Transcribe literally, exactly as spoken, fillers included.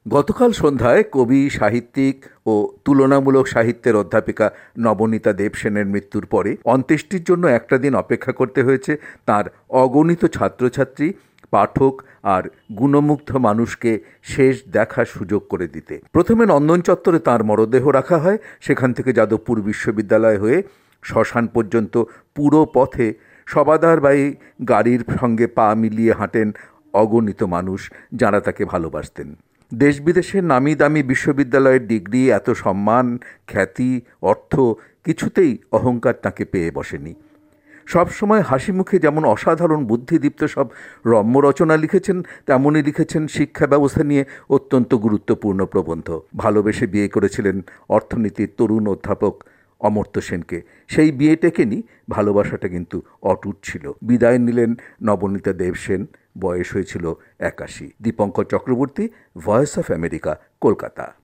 গতকাল সন্ধ্যায় কবি, সাহিত্যিক ও তুলনামূলক সাহিত্যের অধ্যাপিকা নবনীতা দেবসেনের মৃত্যুর পরে অন্ত্যেষ্টির জন্য একটা দিন অপেক্ষা করতে হয়েছে তাঁর অগণিত ছাত্রছাত্রী, পাঠক আর গুণমুগ্ধ মানুষকে শেষ দেখার সুযোগ করে দিতে। প্রথমে নন্দন চত্বরে তাঁর মরদেহ রাখা হয়, সেখান থেকে যাদবপুর বিশ্ববিদ্যালয় হয়ে শ্মশান পর্যন্ত পুরো পথে শবাধারবাহী গাড়ির সঙ্গে পা মিলিয়ে হাঁটেন অগণিত মানুষ, যাঁরা তাকে ভালোবাসতেন। দেশ বিদেশের নামি দামি বিশ্ববিদ্যালয়ের ডিগ্রি, এত সম্মান, খ্যাতি, অর্থ কিছুতেই অহংকার তাঁকে পেয়ে বসেনি। সবসময় হাসি মুখে যেমন অসাধারণ বুদ্ধিদীপ্ত সব রম্য রচনা লিখেছেন, তেমনই লিখেছেন শিক্ষা ব্যবস্থা নিয়ে অত্যন্ত গুরুত্বপূর্ণ প্রবন্ধ। ভালোবেসে বিয়ে করেছিলেন অর্থনীতির তরুণ অধ্যাপক অমর্ত্য সেনকে। সেই বিয়ে টেকেনি, ভালোবাসাটা কিন্তু অটুট ছিল। বিদায় নিলেন নবনীতা দেবসেন, বয়স হয়েছিল একাশি। Dipankar Chakraborty, Voice of America, Kolkata.